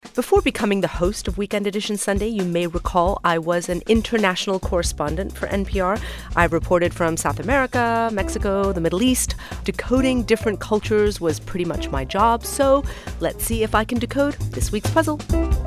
Before becoming the host of Weekend Edition Sunday, you may recall I was an international correspondent for NPR. I reported from South America, Mexico, the Middle East. Decoding different cultures was pretty much my job, so let's see if I can decode this week's puzzle.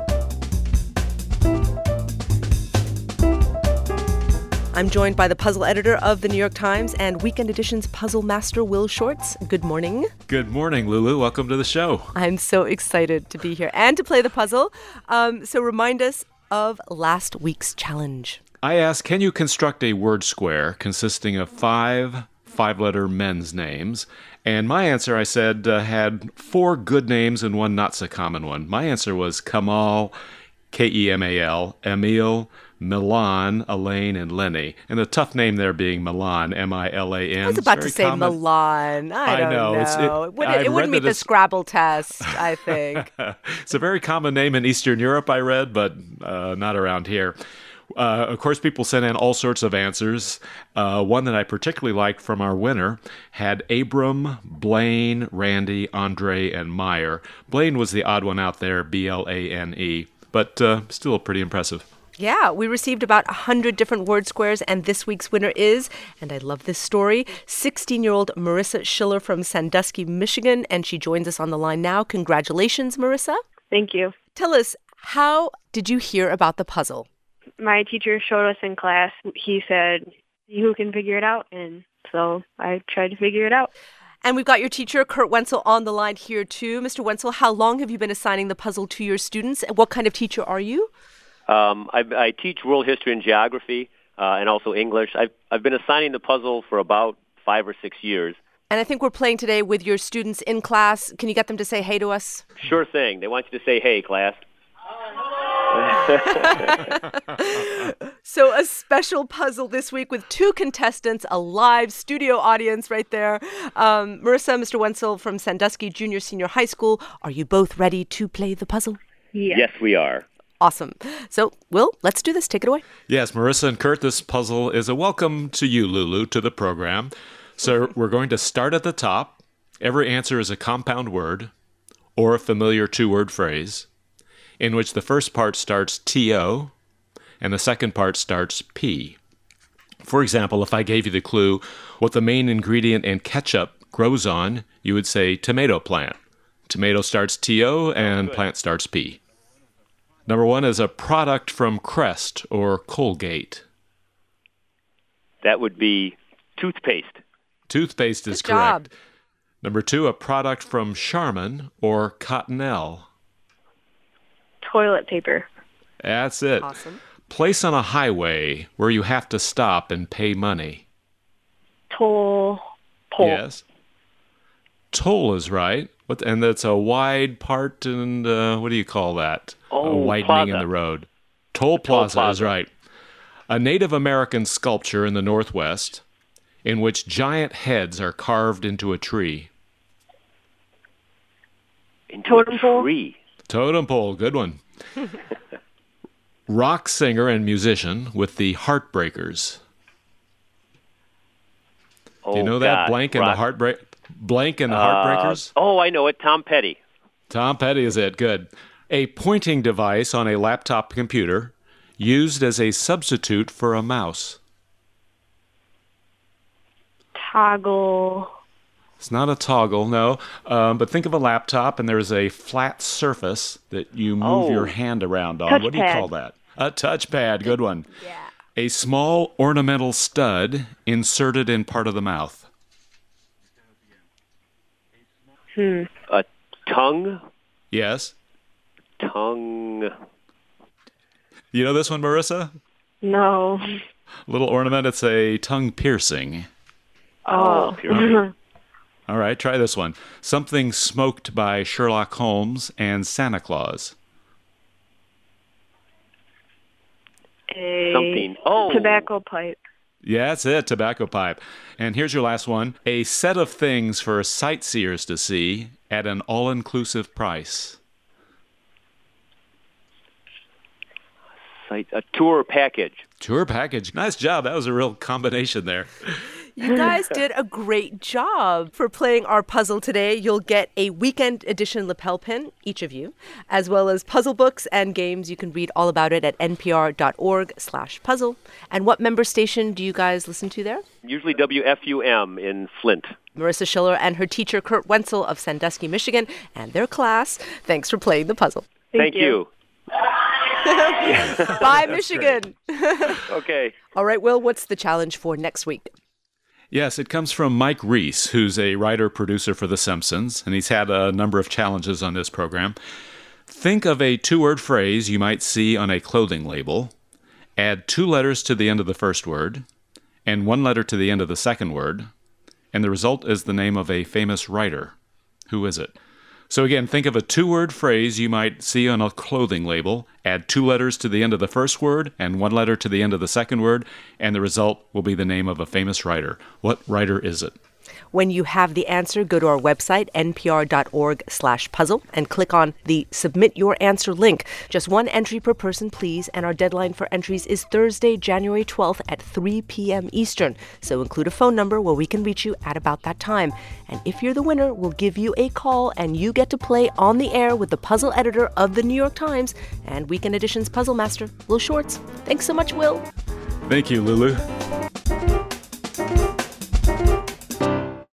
I'm joined by the puzzle editor of the New York Times and Weekend Edition's puzzle master, Will Shortz. Good morning. Good morning, Lulu. Welcome to the show. I'm so excited to be here and to play the puzzle. So remind us of last week's challenge. I asked, can you construct a word square consisting of five-letter men's names? And my answer, I said, had 4 good names and 1 not-so-common one. My answer was Kemal, Kemal, Emil, Milan, Elaine, and Lenny. And the tough name there being Milan, M-I-L-A-N. I was about to say common. Milan. I don't know. It wouldn't meet the Scrabble test, I think. It's a very common name in Eastern Europe, I read, but not around here. Of course, people sent in all sorts of answers. One that I particularly liked from our winner had Abram, Blaine, Randy, Andre, and Meyer. Blaine was the odd one out there, B-L-A-N-E, but still pretty impressive. Yeah, we received about 100 different word squares, and this week's winner is, and I love this story, 16-year-old Marissa Schiller from Sandusky, Michigan, and she joins us on the line now. Congratulations, Marissa. Thank you. Tell us, how did you hear about the puzzle? My teacher showed us in class. He said, "Who can figure it out?" And so I tried to figure it out. And we've got your teacher, Kurt Wenzel, on the line here, too. Mr. Wenzel, how long have you been assigning the puzzle to your students? What kind of teacher are you? I teach world history and geography and also English. I've been assigning the puzzle for about 5 or 6 years. And I think we're playing today with your students in class. Can you get them to say hey to us? Sure thing. They want you to say hey, class. So a special puzzle this week with 2 contestants, a live studio audience right there. Marissa, Mr. Wenzel from Sandusky Junior Senior High School. Are you both ready to play the puzzle? Yes, we are. Awesome. So, Will, let's do this. Take it away. Yes, Marissa and Kurt, this puzzle is a welcome to you, Lulu, to the program. So we're going to start at the top. Every answer is a compound word or a familiar 2-word phrase in which the first part starts T-O and the second part starts P. For example, if I gave you the clue what the main ingredient in ketchup grows on, you would say tomato plant. Tomato starts T-O and plant starts P. Number 1 is a product from Crest or Colgate. That would be toothpaste. Toothpaste is correct. Number 2, a product from Charmin or Cottonelle. Toilet paper. That's it. Awesome. Place on a highway where you have to stop and pay money. Toll. Yes. Toll is right. And that's a wide part, and what do you call that? A widening plaza. in the road. Toll plaza is right. A Native American sculpture in the Northwest in which giant heads are carved into a tree. Totem pole. Totem pole, good one. Rock singer and musician with the Heartbreakers. Do you know that? Blank and the Heartbreakers? I know it. Tom Petty. Tom Petty is it. Good. A pointing device on a laptop computer used as a substitute for a mouse. Toggle. It's not a toggle, no. But think of a laptop, and there's a flat surface that you move your hand around on. What do you call that? A touchpad. Good one. Yeah. A small ornamental stud inserted in part of the mouth. A tongue? Yes. Tongue. You know this one, Marissa? No. Little ornament. It's a tongue piercing. Piercing. All right, try this one. Something smoked by Sherlock Holmes and Santa Claus. Something. Tobacco pipe. Yeah, that's it, tobacco pipe. And here's your last one. A set of things for sightseers to see at an all-inclusive price. A tour package. Tour package. Nice job. That was a real combination there. You guys did a great job. For playing our puzzle today, you'll get a weekend edition lapel pin, each of you, as well as puzzle books and games. You can read all about it at npr.org/puzzle. And what member station do you guys listen to there? Usually WFUM in Flint. Marissa Schiller and her teacher, Kurt Wenzel of Sandusky, Michigan, and their class. Thanks for playing the puzzle. Thank you. Bye, Michigan. Okay. All right, Will, what's the challenge for next week? Yes, it comes from Mike Reese, who's a writer-producer for The Simpsons, and he's had a number of challenges on this program. Think of a two-word phrase you might see on a clothing label. Add 2 letters to the end of the first word, and 1 letter to the end of the second word, and the result is the name of a famous writer. Who is it? So again, think of a 2-word phrase you might see on a clothing label. Add 2 letters to the end of the first word and 1 letter to the end of the second word, and the result will be the name of a famous writer. What writer is it? When you have the answer, go to our website, npr.org/puzzle, and click on the Submit Your Answer link. Just 1 entry per person, please, and our deadline for entries is Thursday, January 12th at 3 p.m. Eastern. So include a phone number where we can reach you at about that time. And if you're the winner, we'll give you a call, and you get to play on the air with the puzzle editor of the New York Times and Weekend Edition's puzzle master, Will Shortz. Thanks so much, Will. Thank you, Lulu.